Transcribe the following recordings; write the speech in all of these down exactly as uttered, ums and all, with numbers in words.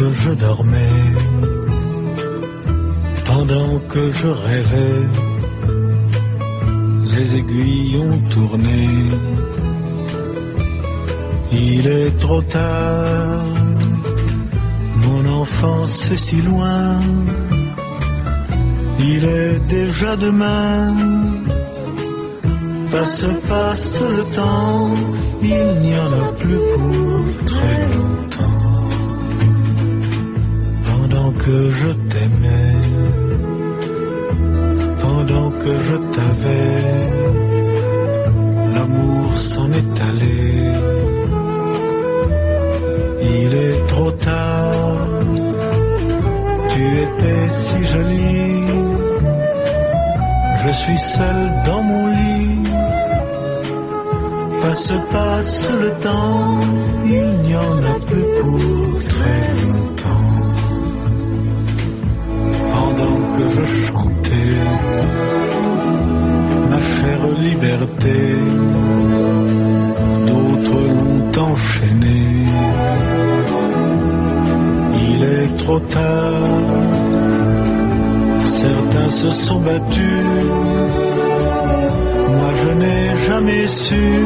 que je dormais, pendant que je rêvais, les aiguilles ont tourné. Il est trop tard, mon enfance est si loin, il est déjà demain. Passe, passe le temps, il n'y en a plus pour très longtemps. Pendant que je t'aimais, pendant que je t'avais, l'amour s'en est allé. Il est trop tard, tu étais si jolie, je suis seul dans mon lit. Passe, passe le temps, il n'y en a plus pour très longtemps. Pendant que je chantais ma chère liberté, d'autres l'ont enchaîné. Il est trop tard, certains se sont battus, moi je n'ai jamais su.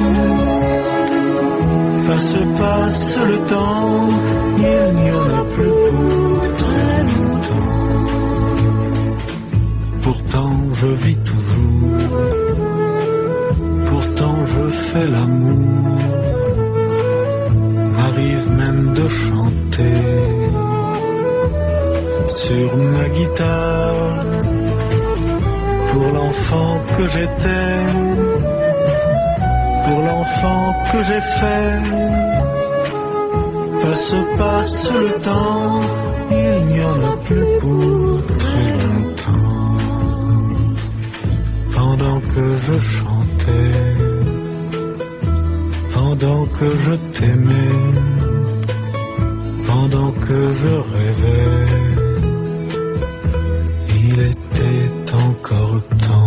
Passe, passe le temps, il n'y en a plus pour très longtemps. Pourtant je vis toujours, pourtant je fais l'amour, m'arrive même de chanter sur ma guitare pour l'enfant que j'étais, pour l'enfant que j'ai fait. Passe, passe le temps, il n'y en a plus pour très longtemps. Pendant que je chantais, pendant que je t'aimais, pendant que je rêvais, il était encore temps.